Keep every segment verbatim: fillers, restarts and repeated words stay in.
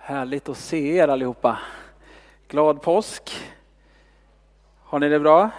Härligt att se er allihopa. Glad påsk. Har ni det bra?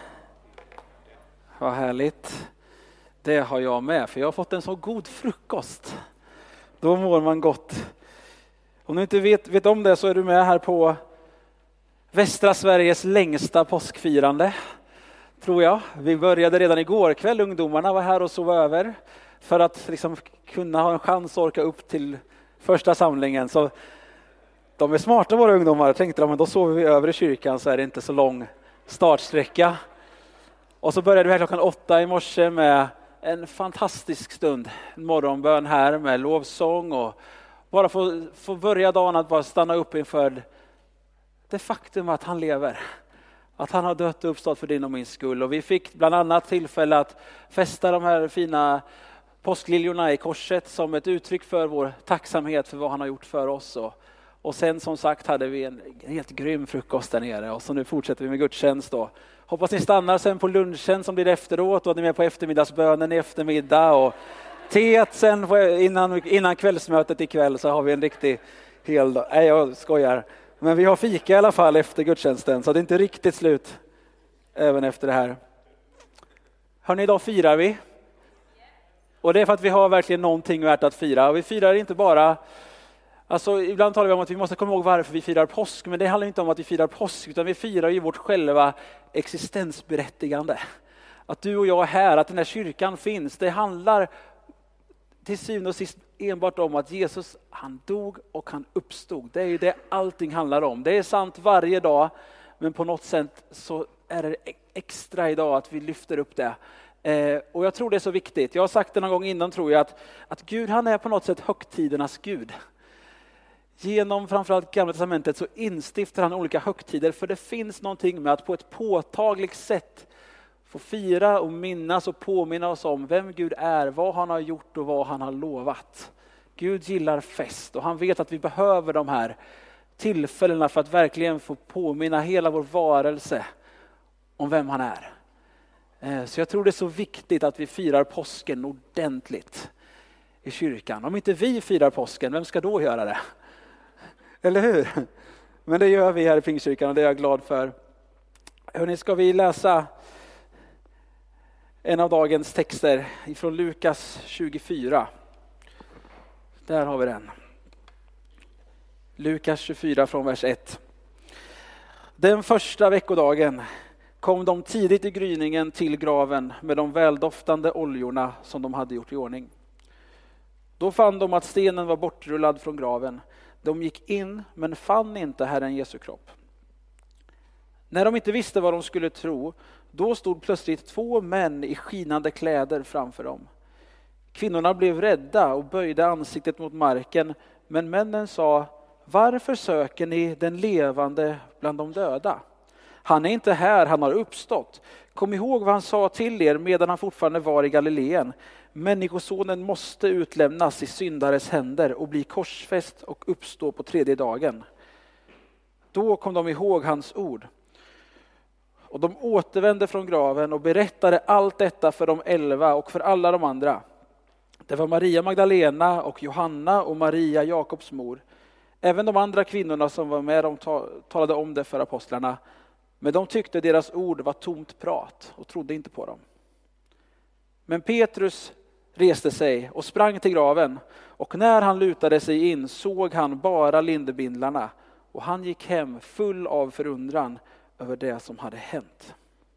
Vad härligt. Det har jag med, för jag har fått en så god frukost. Då mår man gott. Om du inte vet, vet om det så är du med här på västra Sveriges längsta påskfirande. Tror jag. Vi började redan igår kväll. Ungdomarna var här och sov över. För att liksom kunna ha en chans att orka upp till första samlingen. Så de är smarta våra ungdomar, tänkte de, men då sover vi över i kyrkan så är det inte så lång startsträcka. Och så började vi här klockan åtta i morse med en fantastisk stund. En morgonbön här med lovsång och bara få, få börja dagen att bara stanna upp inför det faktum att han lever. Att han har dött och uppstått för din och min skull. Och vi fick bland annat tillfälle att fästa de här fina påskliljorna i korset som ett uttryck för vår tacksamhet för vad han har gjort för oss. Och, och sen som sagt hade vi en helt grym frukost där nere. Och så nu fortsätter vi med gudstjänst då. Hoppas ni stannar sen på lunchen som blir efteråt. Och ni är med på eftermiddagsbönen i eftermiddag. Och teet sen innan, innan kvällsmötet ikväll så har vi en riktig hel dag. Nej, jag skojar. Men vi har fika i alla fall efter gudstjänsten. Så det är inte riktigt slut även efter det här. Hörrni, idag firar vi. Och det är för att vi har verkligen någonting värt att fira. Och vi firar inte bara... Alltså ibland talar vi om att vi måste komma ihåg varför vi firar påsk. Men det handlar inte om att vi firar påsk. Utan vi firar ju vårt själva existensberättigande. Att du och jag är här. Att den här kyrkan finns. Det handlar till syvende och sist enbart om att Jesus, han dog och han uppstod. Det är ju det allting handlar om. Det är sant varje dag. Men på något sätt så är det extra idag att vi lyfter upp det. Eh, och jag tror det är så viktigt. Jag har sagt det någon gång innan, tror jag, att, att Gud, han är på något sätt högtidernas Gud. Genom framförallt Gamla testamentet så instiftar han olika högtider. För det finns någonting med att på ett påtagligt sätt få fira och minnas och påminna oss om vem Gud är, vad han har gjort och vad han har lovat. Gud gillar fest och han vet att vi behöver de här tillfällena för att verkligen få påminna hela vår varelse om vem han är. Så jag tror det är så viktigt att vi firar påsken ordentligt i kyrkan. Om inte vi firar påsken, vem ska då göra det? Eller hur? Men det gör vi här i Pingstkyrkan och det är jag glad för. Hörrni, ska vi läsa en av dagens texter ifrån Lukas tjugofyra. Där har vi den. Lukas tjugofyra från vers ett. Den första veckodagen kom de tidigt i gryningen till graven med de väldoftande oljorna som de hade gjort i ordning. Då fann de att stenen var bortrullad från graven. De gick in men fann inte Herren Jesu kropp. När de inte visste vad de skulle tro, då stod plötsligt två män i skinande kläder framför dem. Kvinnorna blev rädda och böjde ansiktet mot marken, men männen sa: varför söker ni den levande bland de döda? Han är inte här, han har uppstått. Kom ihåg vad han sa till er medan han fortfarande var i Galileen. Människosonen måste utlämnas i syndares händer och bli korsfäst och uppstå på tredje dagen. Då kom de ihåg hans ord. Och de återvände från graven och berättade allt detta för de elva och för alla de andra. Det var Maria Magdalena och Johanna och Maria Jakobs mor. Även de andra kvinnorna som var med de talade om det för apostlarna. Men de tyckte deras ord var tomt prat och trodde inte på dem. Men Petrus reste sig och sprang till graven. Och när han lutade sig in såg han bara lindebindlarna. Och han gick hem full av förundran över det som hade hänt.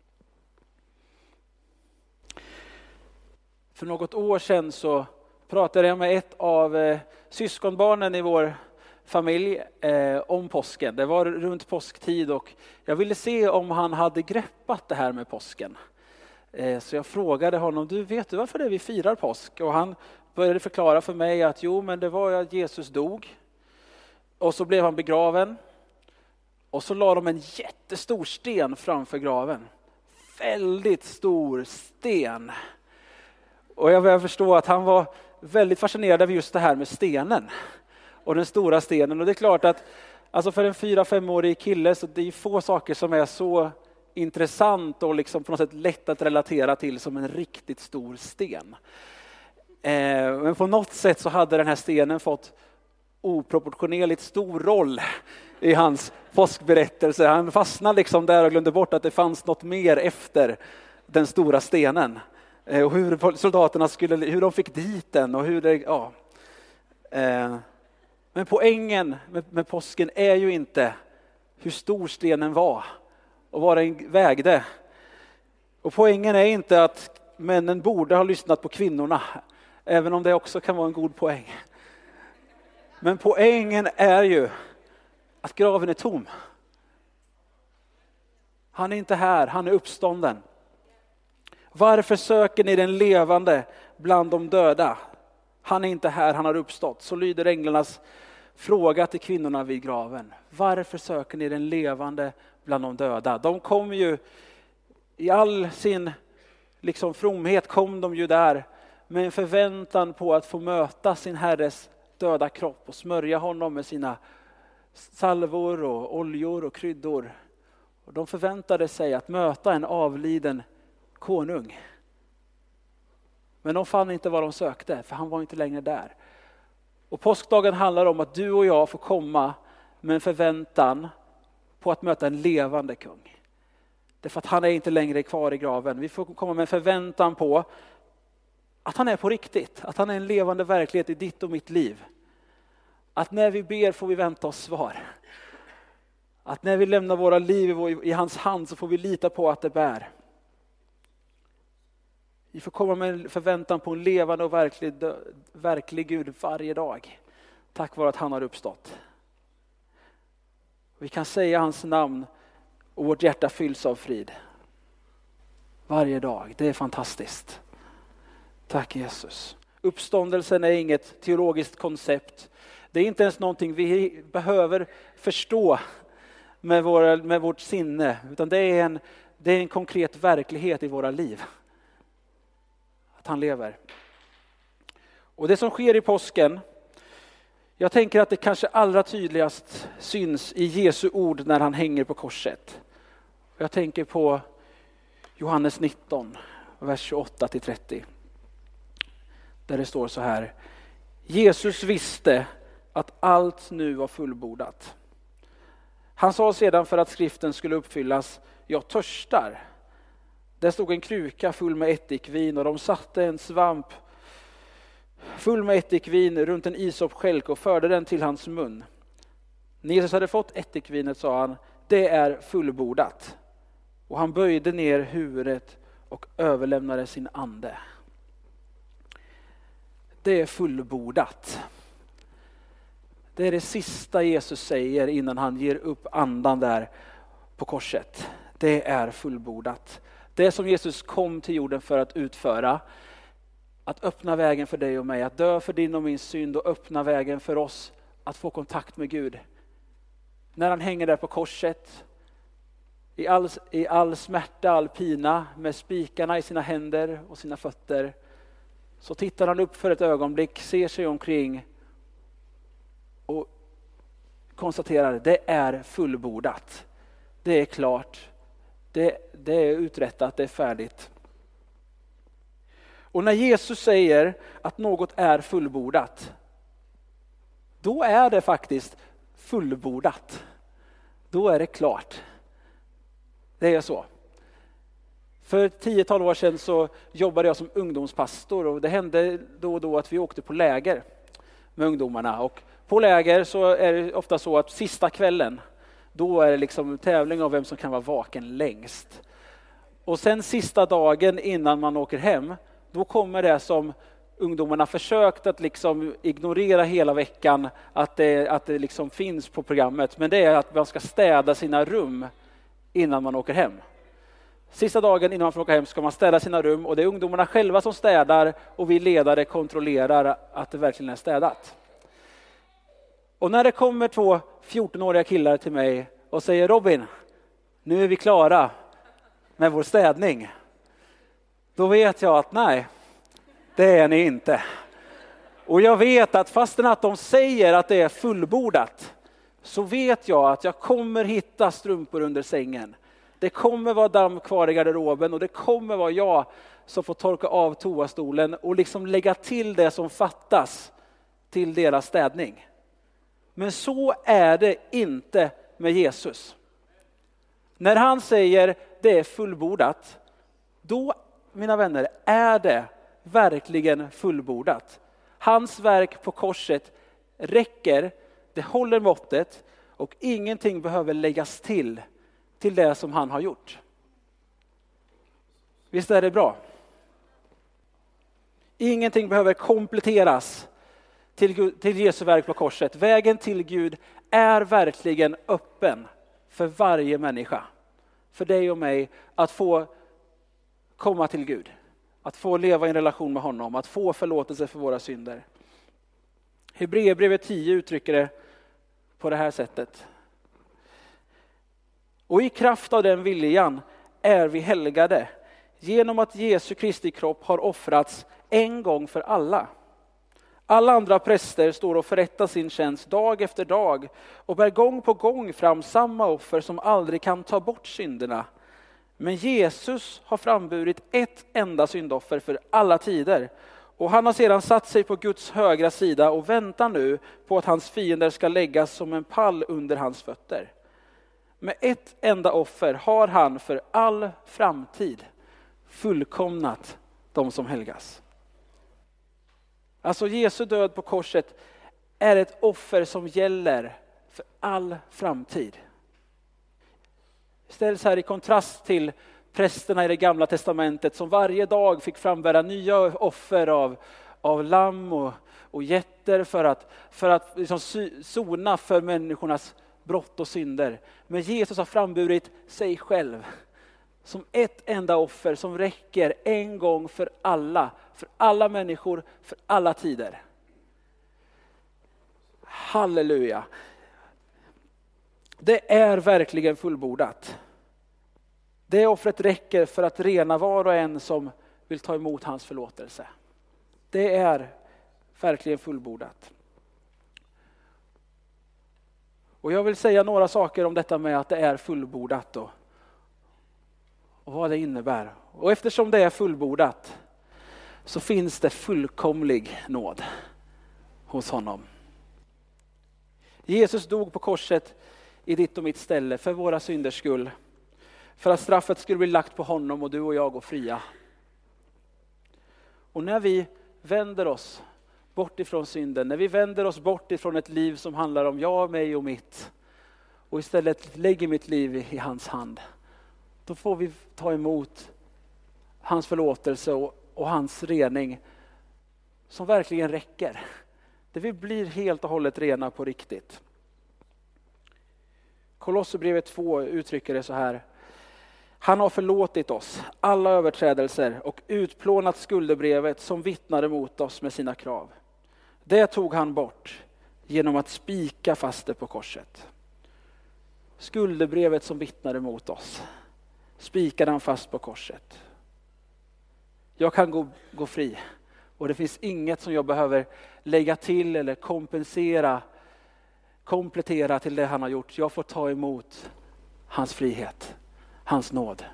För något år sedan så pratade jag med ett av eh, syskonbarnen i vår familj eh, om påsken. Det var runt påsktid och jag ville se om han hade greppat det här med påsken. Eh, så jag frågade honom: du, vet du varför det är vi firar påsk? Och han började förklara för mig att jo, men det var ju att Jesus dog. Och så blev han begraven. Och så la de en jättestor sten framför graven. Väldigt stor sten. Och jag började förstå att han var väldigt fascinerad av just det här med stenen. Och den stora stenen. Och det är klart att alltså för en fyra-femårig kille så det är få saker som är så intressant och liksom på något sätt lätt att relatera till som en riktigt stor sten. Eh, men på något sätt så hade den här stenen fått oproportionerligt stor roll i hans påskberättelse. Han fastnade liksom där och glömde bort att det fanns något mer efter den stora stenen. Och hur soldaterna skulle, hur de fick dit den och hur det, ja. Men poängen med, med påsken är ju inte hur stor stenen var och vad den vägde. Och poängen är inte att männen borde ha lyssnat på kvinnorna, även om det också kan vara en god poäng. Men poängen är ju att graven är tom. Han är inte här, han är uppstånden. Varför söker ni den levande bland de döda? Han är inte här, han har uppstått. Så lyder änglarnas fråga till kvinnorna vid graven. Varför söker ni den levande bland de döda? De kom ju i all sin liksom fromhet kom de ju där med en förväntan på att få möta sin herres döda kropp och smörja honom med sina salvor och oljor och kryddor. Och de förväntade sig att möta en avliden konung. Men de fann inte vad de sökte, för han var inte längre där. Och påskdagen handlar om att du och jag får komma med en förväntan på att möta en levande kung. Därför att han är inte längre kvar i graven. Vi får komma med en förväntan på att han är på riktigt. Att han är en levande verklighet i ditt och mitt liv. Att när vi ber får vi vänta oss svar. Att när vi lämnar våra liv i hans hand så får vi lita på att det bär. Vi får komma med en förväntan på en levande och verklig, verklig Gud varje dag. Tack vare att han har uppstått. Vi kan säga hans namn och vårt hjärta fylls av frid. Varje dag. Det är fantastiskt. Tack Jesus. Uppståndelsen är inget teologiskt koncept. Det är inte ens någonting vi behöver förstå med, våra, med vårt sinne. Utan det är, en, det är en konkret verklighet i våra liv. Att han lever. Och det som sker i påsken, jag tänker att det kanske allra tydligast syns i Jesu ord när han hänger på korset. Jag tänker på Johannes nitton, vers tjugoåtta till trettio. Där det står så här. Jesus visste att allt nu var fullbordat. Han sa sedan för att skriften skulle uppfyllas, jag törstar. Där stod en kruka full med ättikvin och de satte en svamp full med ättikvin runt en isopskälk och förde den till hans mun. När Jesus hade fått ättikvinet sa han, det är fullbordat. Och han böjde ner huvudet och överlämnade sin ande. Det är fullbordat. Det är det sista Jesus säger innan han ger upp andan där på korset. Det är fullbordat. Det som Jesus kom till jorden för att utföra. Att öppna vägen för dig och mig. Att dö för din och min synd och öppna vägen för oss att få kontakt med Gud. När han hänger där på korset. I all, i all smärta, all pina. Med spikarna i sina händer och sina fötter. Så tittar han upp för ett ögonblick. Ser sig omkring. Och konstaterar det är fullbordat. Det är klart. Det, det är uträttat. Det är färdigt. Och när Jesus säger att något är fullbordat. Då är det faktiskt fullbordat. Då är det klart. Det är så. För tiotal år sedan så jobbade jag som ungdomspastor. Och det hände då och då att vi åkte på läger med ungdomarna. Och på läger så är det ofta så att sista kvällen. Då är det liksom tävling av vem som kan vara vaken längst. Och sen sista dagen innan man åker hem. Då kommer det som ungdomarna försökt att liksom ignorera hela veckan. Att det, att det liksom finns på programmet. Men det är att man ska städa sina rum innan man åker hem. Sista dagen innan man får åka hem ska man städa sina rum. Och det är ungdomarna själva som städar. Och vi ledare kontrollerar att det verkligen är städat. Och när det kommer två fjortonåriga killar till mig och säger Robin, nu är vi klara med vår städning. Då vet jag att nej, det är ni inte. Och jag vet att fastän att de säger att det är fullbordat så vet jag att jag kommer hitta strumpor under sängen. Det kommer vara damm kvar i garderoben och det kommer vara jag som får torka av toastolen och liksom lägga till det som fattas till deras städning. Men så är det inte med Jesus. När han säger det är fullbordat, då, mina vänner, är det verkligen fullbordat. Hans verk på korset räcker, det håller måttet och ingenting behöver läggas till till det som han har gjort. Visst är det bra? Ingenting behöver kompletteras till, till Jesu verk på korset. Vägen till Gud är verkligen öppen för varje människa. För dig och mig att få komma till Gud. Att få leva i en relation med honom. Att få förlåtelse för våra synder. Hebreerbrevet tio uttrycker det på det här sättet. Och i kraft av den viljan är vi helgade. Genom att Jesu Kristi kropp har offrats en gång för alla. Alla andra präster står och förrättar sin tjänst dag efter dag och bär gång på gång fram samma offer som aldrig kan ta bort synderna. Men Jesus har framburit ett enda syndoffer för alla tider. Och han har sedan satt sig på Guds högra sida och väntar nu på att hans fiender ska läggas som en pall under hans fötter. Med ett enda offer har han för all framtid fullkomnat de som helgas. Alltså Jesu död på korset är ett offer som gäller för all framtid. Ställs här i kontrast till prästerna i det gamla testamentet som varje dag fick frambära nya offer av, av lamm och, och getter för att, för att liksom sona för människornas brott och synder. Men Jesus har framburit sig själv som ett enda offer som räcker en gång för alla. För alla människor, för alla tider. Halleluja. Det är verkligen fullbordat. Det offret räcker för att rena var och en som vill ta emot hans förlåtelse. Det är verkligen fullbordat. Och jag vill säga några saker om detta med att det är fullbordat då. Och vad det innebär. Och eftersom det är fullbordat så finns det fullkomlig nåd hos honom. Jesus dog på korset i ditt och mitt ställe för våra synders skull. För att straffet skulle bli lagt på honom och du och jag går fria. Och när vi vänder oss bort ifrån synden, när vi vänder oss bort ifrån ett liv som handlar om jag, mig och mitt och istället lägger mitt liv i hans hand, då får vi ta emot hans förlåtelse och, och hans rening som verkligen räcker. Det vi blir helt och hållet rena på riktigt. Kolosserbrevet två uttrycker det så här. Han har förlåtit oss alla överträdelser och utplånat skuldebrevet som vittnade mot oss med sina krav. Det tog han bort genom att spika fast det på korset. Skuldebrevet som vittnade mot oss spikade han fast på korset. Jag kan gå, gå fri och det finns inget som jag behöver lägga till eller kompensera, komplettera till det han har gjort. Jag får ta emot hans frihet, hans nåd.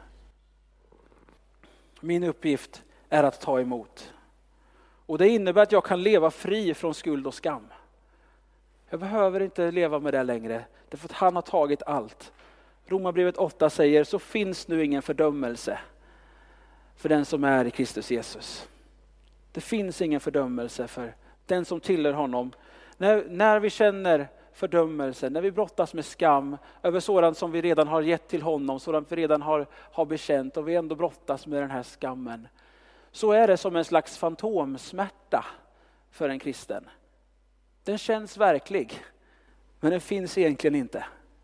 Min uppgift är att ta emot. Och det innebär att jag kan leva fri från skuld och skam. Jag behöver inte leva med det längre. Därför att han har tagit allt. Romarbrevet åtta säger så finns nu ingen fördömelse för den som är i Kristus Jesus. Det finns ingen fördömelse för den som tillhör honom. När, när vi känner fördömelse, när vi brottas med skam över sådant som vi redan har gett till honom, sådant vi redan har, har bekänt och vi ändå brottas med den här skammen, så är det som en slags fantomsmärta för en kristen. Den känns verklig, men den finns egentligen inte.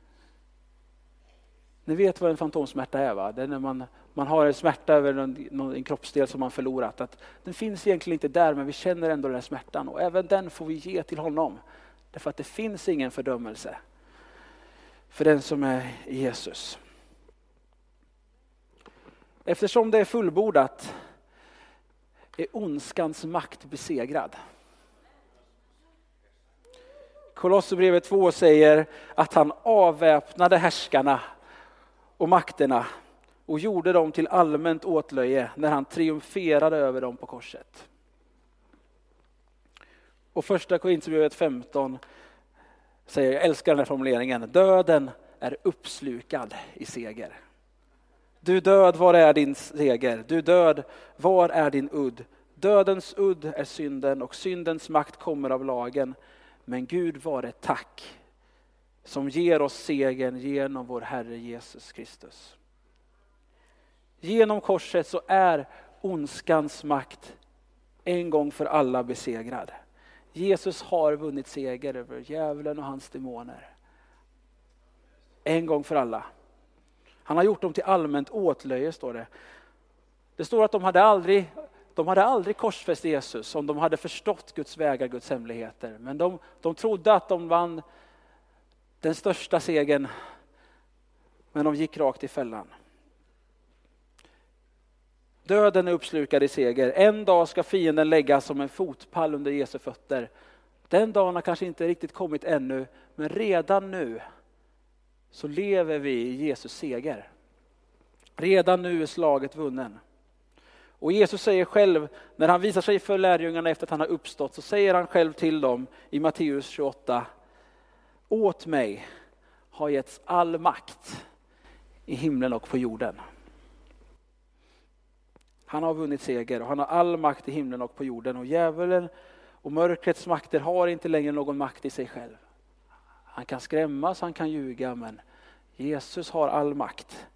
Ni vet vad en fantomsmärta är, va? Det är när man, man har en smärta över någon, någon, en kroppsdel som man förlorat. Att den finns egentligen inte där, men vi känner ändå den här smärtan. Och även den får vi ge till honom. Därför att det finns ingen fördömelse för den som är i Jesus. Eftersom det är fullbordat är ondskans makt besegrad. Kolosserbrevet två säger att han avväpnade härskarna och makterna och gjorde dem till allmänt åtlöje när han triumferade över dem på korset. Och första Korinthierbrevet femton säger, jag älskar den här formuleringen. Döden är uppslukad i seger. Du död, var är din seger? Du död, var är din udd? Dödens udd är synden och syndens makt kommer av lagen. Men Gud var ett tack som ger oss segern genom vår Herre Jesus Kristus. Genom korset så är ondskans makt en gång för alla besegrad. Jesus har vunnit seger över djävulen och hans demoner. En gång för alla. Han har gjort dem till allmänt åtlöje, står det. Det står att de hade aldrig, de hade aldrig korsfäst Jesus om de hade förstått Guds vägar, Guds hemligheter. Men de, de trodde att de vann den största segern, men de gick rakt i fällan. Döden är uppslukad i seger. En dag ska fienden läggas som en fotpall under Jesu fötter. Den dagen har kanske inte riktigt kommit ännu, men redan nu så lever vi i Jesus seger. Redan nu är slaget vunnen. Och Jesus säger själv, när han visar sig för lärjungarna efter att han har uppstått, så säger han själv till dem i Matteus tjugoåtta: åt mig har getts all makt i himlen och på jorden. Han har vunnit seger och han har all makt i himlen och på jorden. Och djävulen och mörkrets makter har inte längre någon makt i sig själv. Han kan skrämmas, han kan ljuga, men Jesus har all makt.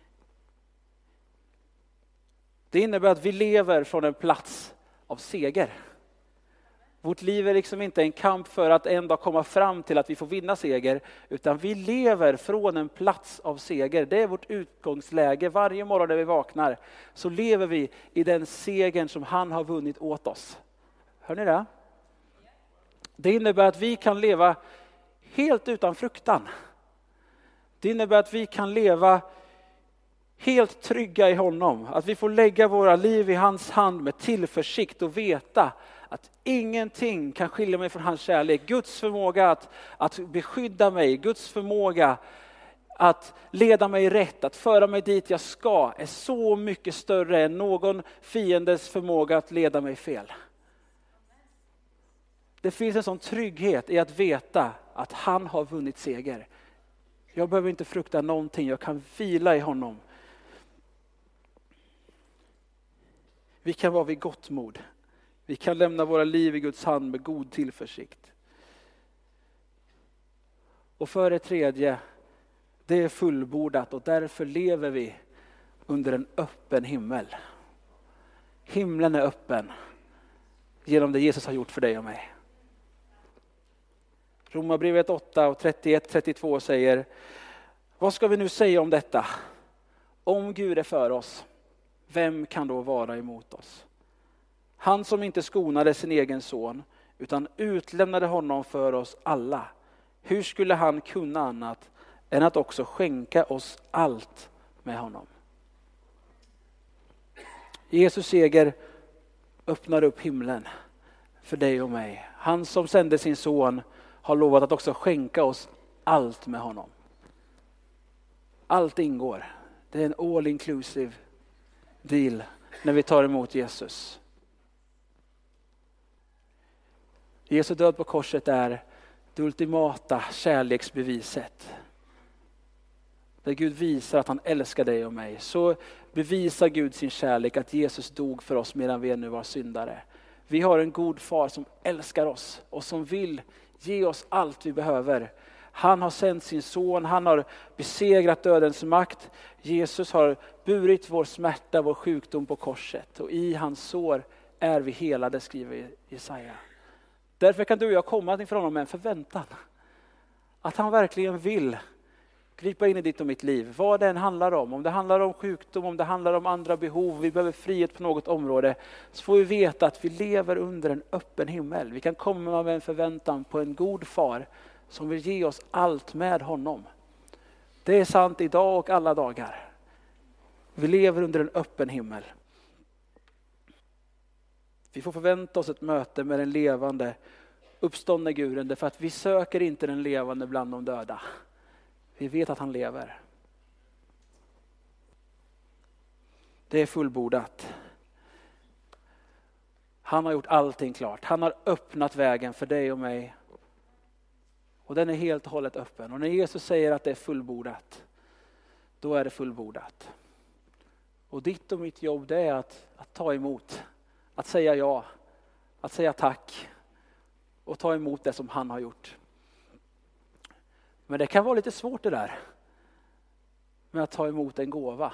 Det innebär att vi lever från en plats av seger. Vårt liv är liksom inte en kamp för att en dag komma fram till att vi får vinna seger, utan vi lever från en plats av seger. Det är vårt utgångsläge. Varje morgon när vi vaknar så lever vi i den segern som han har vunnit åt oss. Hör ni det? Det innebär att vi kan leva helt utan fruktan. Det innebär att vi kan leva helt trygga i honom. Att vi får lägga våra liv i hans hand med tillförsikt och veta att ingenting kan skilja mig från hans kärlek. Guds förmåga att, att beskydda mig, Guds förmåga att leda mig rätt, att föra mig dit jag ska, är så mycket större än någon fiendes förmåga att leda mig fel. Det finns en sån trygghet i att veta att han har vunnit seger. Jag behöver inte frukta någonting, jag kan vila i honom. Vi kan vara vid gott mod. Vi kan lämna våra liv i Guds hand med god tillförsikt. Och för det tredje, det är fullbordat och därför lever vi under en öppen himmel. Himlen är öppen genom det Jesus har gjort för dig och mig. Romarbrevet åtta och trettioett trettiotvå säger: vad ska vi nu säga om detta? Om Gud är för oss, vem kan då vara emot oss? Han som inte skonade sin egen son utan utlämnade honom för oss alla. Hur skulle han kunna annat än att också skänka oss allt med honom? Jesus seger öppnar upp himlen för dig och mig. Han som sände sin son har lovat att också skänka oss allt med honom. Allt ingår. Det är en all inclusive deal när vi tar emot Jesus. Jesu död på korset är det ultimata kärleksbeviset. Där Gud visar att han älskar dig och mig. Så bevisar Gud sin kärlek att Jesus dog för oss medan vi ännu var syndare. Vi har en god far som älskar oss och som vill ge oss allt vi behöver. Han har sänt sin son, han har besegrat dödens makt. Jesus har burit vår smärta, vår sjukdom på korset. Och i hans sår är vi helade, skriver Jesaja. Därför kan du och jag komma inför honom med en förväntan. Att han verkligen vill gripa in i ditt och mitt liv. Vad det än handlar om. Om det handlar om sjukdom, om det handlar om andra behov. Vi behöver frihet på något område. Så får vi veta att vi lever under en öppen himmel. Vi kan komma med en förväntan på en god far som vill ge oss allt med honom. Det är sant idag och alla dagar. Vi lever under en öppen himmel. Vi får förvänta oss ett möte med den levande uppståndne Guden, därför att vi söker inte den levande bland de döda. Vi vet att han lever. Det är fullbordat. Han har gjort allting klart. Han har öppnat vägen för dig och mig. Och den är helt och hållet öppen. Och när Jesus säger att det är fullbordat, då är det fullbordat. Och ditt och mitt jobb, det är att, att ta emot. Att säga ja. Att säga tack. Och ta emot det som han har gjort. Men det kan vara lite svårt det där. Med att ta emot en gåva.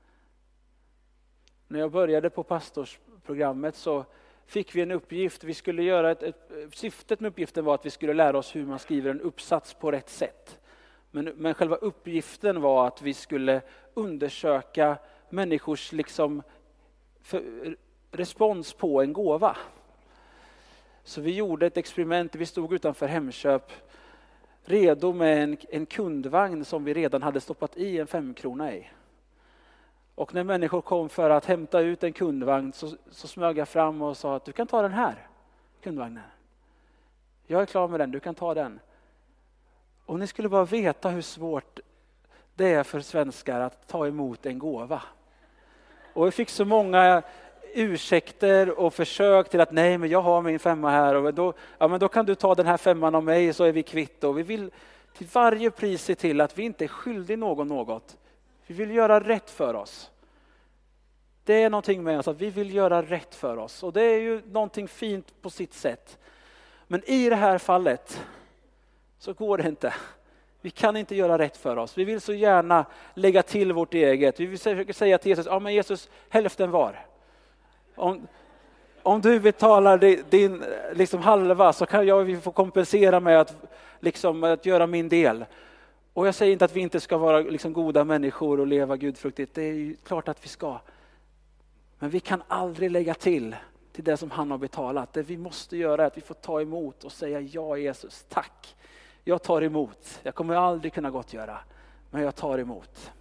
När jag började på pastorsprogrammet så fick vi en uppgift. Vi skulle göra ett, ett, syftet med uppgiften var att vi skulle lära oss hur man skriver en uppsats på rätt sätt. Men, men själva uppgiften var att vi skulle undersöka människors liksom för, respons på en gåva. Så vi gjorde ett experiment. Vi stod utanför Hemköp redo med en, en kundvagn som vi redan hade stoppat i en femkrona i. Och när människor kom för att hämta ut en kundvagn så, så smög jag fram och sa att du kan ta den här kundvagnen. Jag är klar med den, du kan ta den. Och ni skulle bara veta hur svårt det är för svenskar att ta emot en gåva. Och vi fick så många ursäkter och försök till att nej men jag har min femma här och då, ja, men då kan du ta den här femman av mig så är vi kvitt. Och vi vill till varje pris se till att vi inte är skyldiga någon något. Vi vill göra rätt för oss. Det är någonting med oss att vi vill göra rätt för oss. Och det är ju någonting fint på sitt sätt. Men i det här fallet så går det inte. Vi kan inte göra rätt för oss. Vi vill så gärna lägga till vårt eget. Vi vill försöka säga till Jesus, ja men Jesus, hälften var. Om, om du betalar din liksom halva så kan jag vi få kompensera med att, liksom, att göra min del. Och jag säger inte att vi inte ska vara liksom goda människor och leva gudfruktigt. Det är ju klart att vi ska. Men vi kan aldrig lägga till till det som han har betalat. Det vi måste göra är att vi får ta emot och säga ja Jesus, tack. Jag tar emot. Jag kommer aldrig kunna gottgöra. Men jag tar emot.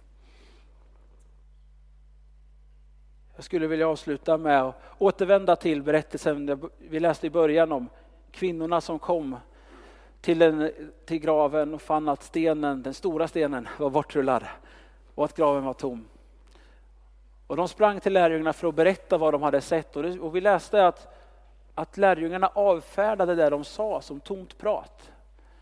Jag skulle vilja avsluta med att återvända till berättelsen vi läste i början om kvinnorna som kom till, en, till graven och fann att stenen, den stora stenen var bortrullad och att graven var tom. Och de sprang till lärjungarna för att berätta vad de hade sett. Och, det, och vi läste att, att lärjungarna avfärdade det de sa som tomt prat.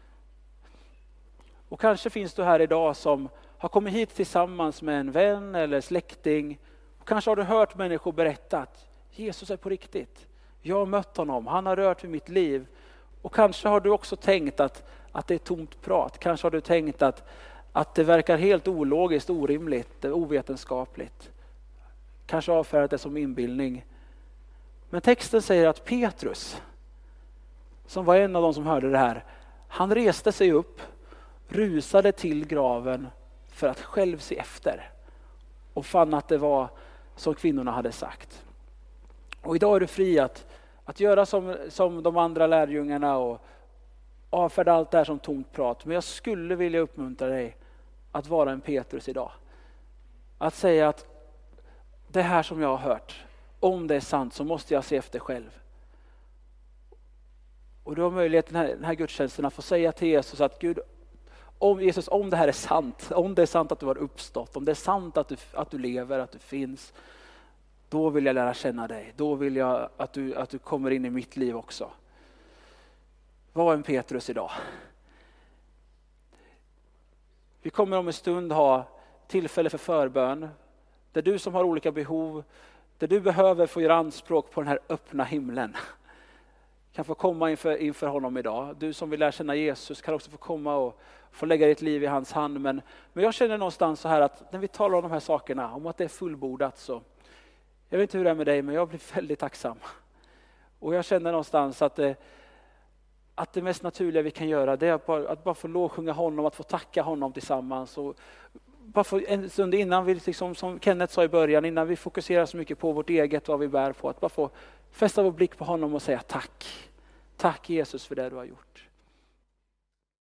Och kanske finns du här idag som har kommit hit tillsammans med en vän eller släkting. Och kanske har du hört människor berätta att Jesus är på riktigt. Jag har mött honom, han har rört vid mitt liv. Och kanske har du också tänkt att, att det är tomt prat. Kanske har du tänkt att, att det verkar helt ologiskt, orimligt, ovetenskapligt. Kanske avfärdat det som inbildning. Men texten säger att Petrus, som var en av de som hörde det här, han reste sig upp, rusade till graven för att själv se efter. Och fann att det var som kvinnorna hade sagt. Och idag är du fri att, att göra som, som de andra lärjungarna och avfärda allt det här som tomt prat. Men jag skulle vilja uppmuntra dig att vara en Petrus idag. Att säga att det här som jag har hört, om det är sant så måste jag se efter själv. Och du har möjlighet den här, den här gudstjänsten att få säga till Jesus att Gud, om Jesus, om det här är sant, om det är sant att du har uppstått, om det är sant att du, att du lever, att du finns, då vill jag lära känna dig. Då vill jag att du, att du kommer in i mitt liv också. Var en Petrus idag. Vi kommer om en stund ha tillfälle för förbön. Där du som har olika behov, där du behöver få göra anspråk på den här öppna himlen. Kan få komma inför, inför honom idag. Du som vill lära känna Jesus kan också få komma och få lägga ditt liv i hans hand. Men, men jag känner någonstans så här att när vi talar om de här sakerna, om att det är fullbordat så, jag vet inte hur det är med dig men jag blir väldigt tacksam. Och jag känner någonstans att det, att det mest naturliga vi kan göra det är att bara, att bara få lovsjunga honom, att få tacka honom tillsammans. Och bara för en stund innan vi, liksom, som Kenneth sa i början, innan vi fokuserar så mycket på vårt eget vad vi bär på, att bara få fästa vår blick på honom och säga tack. Tack Jesus för det du har gjort.